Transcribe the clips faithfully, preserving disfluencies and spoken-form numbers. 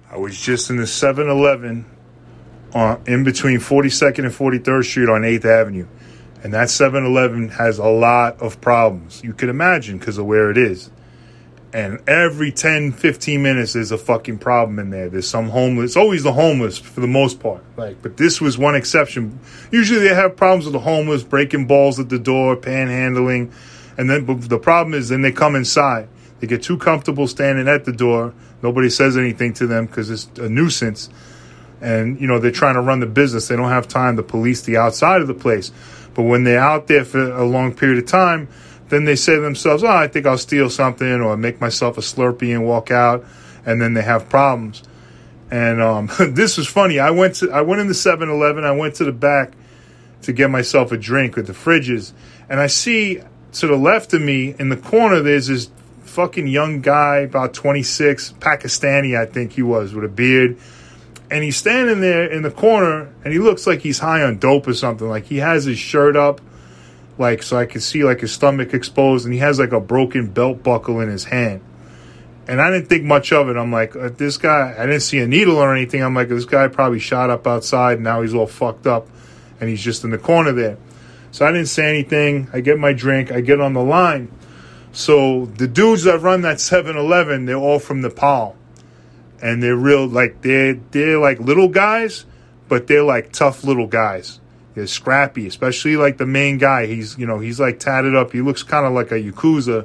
I was just in the seven eleven on, in between forty-second and forty-third Street on eighth Avenue. And that seven eleven has a lot of problems. You can imagine because of where it is. And every ten, fifteen minutes, there's a fucking problem in there. There's some homeless. It's always the homeless for the most part. Like, but this was one exception. Usually they have problems with the homeless, breaking balls at the door, panhandling. And then but the problem is then they come inside. They get too comfortable standing at the door. Nobody says anything to them because it's a nuisance. And, you know, they're trying to run the business. They don't have time to police the outside of the place. But when they're out there for a long period of time, then they say to themselves, oh, I think I'll steal something or make myself a Slurpee and walk out. And then they have problems. And um, this was funny. I went to I went in the seven eleven. I went to the back to get myself a drink with the fridges. And I see to the left of me in the corner, there's this fucking young guy, about twenty-six, Pakistani, I think he was, with a beard. And he's standing there in the corner, and he looks like he's high on dope or something. Like, he has his shirt up, like, so I can see, like, his stomach exposed, and he has, like, a broken belt buckle in his hand. And I didn't think much of it. I'm like, uh, this guy, I didn't see a needle or anything. I'm like, this guy probably shot up outside, and now he's all fucked up, and he's just in the corner there. So I didn't say anything. I get my drink. I get on the line. So the dudes that run that seven eleven, they're all from Nepal. And they're real, like, they're, they're like little guys, but they're like tough little guys. They're scrappy, especially like the main guy. He's, you know, he's like tatted up. He looks kind of like a Yakuza.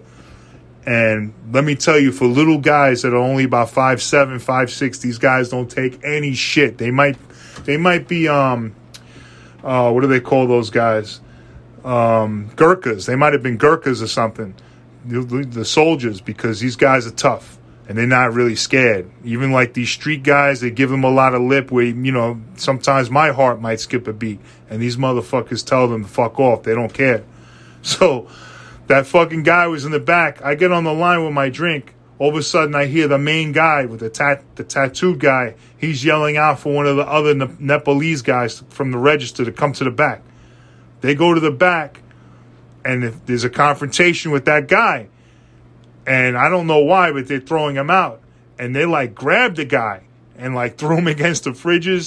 And let me tell you, for little guys that are only about five seven, five six, these guys don't take any shit. They might, they might be, um, uh, what do they call those guys? Um, Gurkhas. They might have been Gurkhas or something. The, the soldiers, because these guys are tough. And they're not really scared. Even like these street guys, they give them a lot of lip where, you know, sometimes my heart might skip a beat. And these motherfuckers tell them to fuck off. They don't care. So that fucking guy was in the back. I get on the line with my drink. All of a sudden, I hear the main guy with the tat, the tattooed guy. He's yelling out for one of the other ne- Nepalese guys from the register to come to the back. They go to the back, and if there's a confrontation with that guy. And I don't know why, but they're throwing him out. And they, like, grab the guy and, like, throw him against the fridges.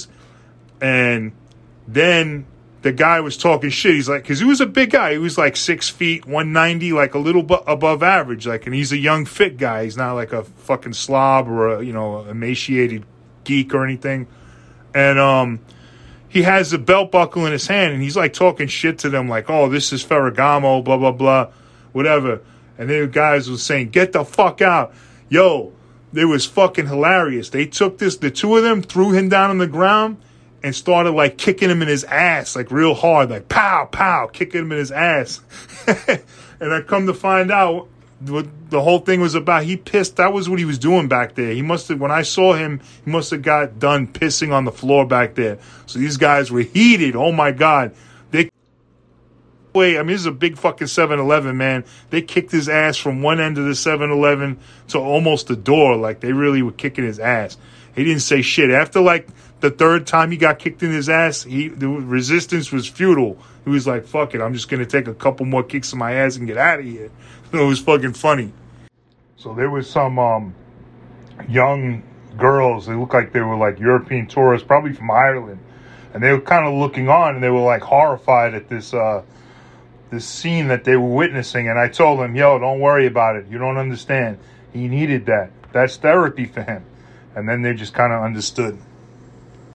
And then the guy was talking shit. He's like, because he was a big guy. He was, like, six feet, one ninety, like, a little bu- above average. Like, and he's a young, fit guy. He's not, like, a fucking slob or a, you know, emaciated geek or anything. And um, he has a belt buckle in his hand. And he's, like, talking shit to them. Like, oh, this is Ferragamo, blah, blah, blah, whatever. And then the guys were saying, get the fuck out. Yo, it was fucking hilarious. They took this, the two of them threw him down on the ground and started like kicking him in his ass, like real hard, like pow, pow, kicking him in his ass. And I come to find out what the whole thing was about. He pissed. That was what he was doing back there. He must have, when I saw him, he must have got done pissing on the floor back there. So these guys were heated. Oh my God. They I mean, this is a big fucking seven eleven, man. They kicked his ass from one end of the seven eleven to almost the door. Like, they really were kicking his ass. He didn't say shit. After, like, the third time he got kicked in his ass, he the resistance was futile. He was like, fuck it, I'm just going to take a couple more kicks in my ass and get out of here. It was fucking funny. So there was some um, young girls. They looked like they were, like, European tourists, probably from Ireland. And they were kind of looking on, and they were, like, horrified at this... Uh, this scene that they were witnessing. And I told him, yo, don't worry about it. You don't understand. He needed that. That's therapy for him. And then they just kind of understood.